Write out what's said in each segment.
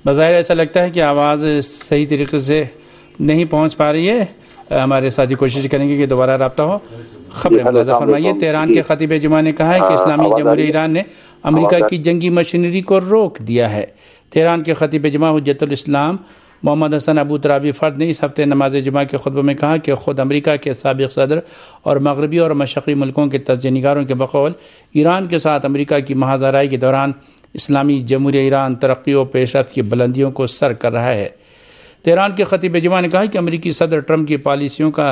بظاہر ایسا لگتا ہے کہ آواز صحیح طریقے سے نہیں پہنچ پا رہی ہے. ہمارے ساتھی کوشش کریں گے کہ دوبارہ رابطہ ہو. خبر ملاحظہ فرمائیے. تہران کے خطیب جمعہ نے کہا ہے کہ اسلامی جمہوریہ ایران نے امریکہ کی جنگی مشینری کو روک دیا ہے. تہران کے خطیب جمعہ حجت الاسلام محمد حسن ابو ترابی فرد نے اس ہفتے نماز جمعہ کے خطبے میں کہا کہ خود امریکہ کے سابق صدر اور مغربی اور مشرقی ملکوں کے تجزیہ نگاروں کے بقول ایران کے ساتھ امریکہ کی محاذ آرائی کے دوران اسلامی جمہوریہ ایران ترقی و پیش رفت کی بلندیوں کو سر کر رہا ہے. تہران کے خطیب جمعہ نے کہا کہ امریکی صدر ٹرمپ کی پالیسیوں کا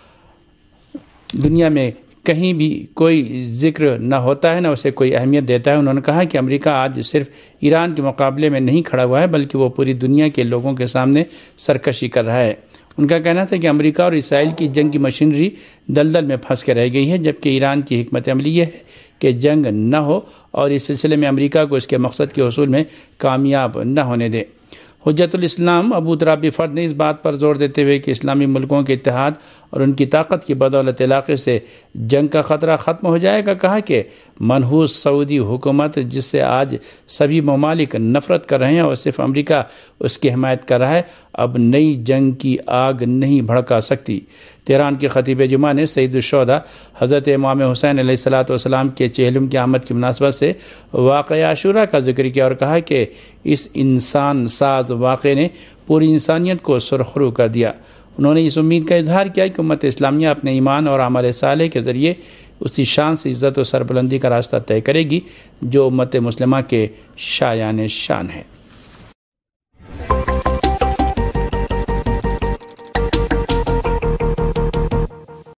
دنیا میں کہیں بھی کوئی ذکر نہ ہوتا ہے، نہ اسے کوئی اہمیت دیتا ہے. انہوں نے کہا کہ امریکہ آج صرف ایران کے مقابلے میں نہیں کھڑا ہوا ہے بلکہ وہ پوری دنیا کے لوگوں کے سامنے سرکشی کر رہا ہے. ان کا کہنا تھا کہ امریکہ اور اسرائیل کی جنگ کی مشینری دلدل میں پھنس کے رہ گئی ہے، جبکہ ایران کی حکمت عملی یہ ہے کہ جنگ نہ ہو اور اس سلسلے میں امریکہ کو اس کے مقصد کے حصول میں کامیاب نہ ہونے دے. حجت الاسلام ابو ترابی فرد نے اس بات پر زور دیتے ہوئے کہ اسلامی ملکوں کے اتحاد اور ان کی طاقت کی بدولت علاقے سے جنگ کا خطرہ ختم ہو جائے گا، کہا کہ منحوس سعودی حکومت جس سے آج سبھی ممالک نفرت کر رہے ہیں اور صرف امریکہ اس کی حمایت کر رہا ہے، اب نئی جنگ کی آگ نہیں بھڑکا سکتی. تہران کے خطیب جمعہ نے سید الشہداء حضرت امام حسین علیہ السلام کے 40 کی آمد کی مناسبت سے واقعہ عاشورہ کا ذکر کیا اور کہا کہ اس انسان ساز واقعے نے پوری انسانیت کو سرخرو کر دیا. انہوں نے اس امید کا اظہار کیا کہ امت اسلامیہ اپنے ایمان اور عمل صالح کے ذریعے اسی شان سے عزت و سربلندی کا راستہ طے کرے گی جو امت مسلمہ کے شایان شان ہے.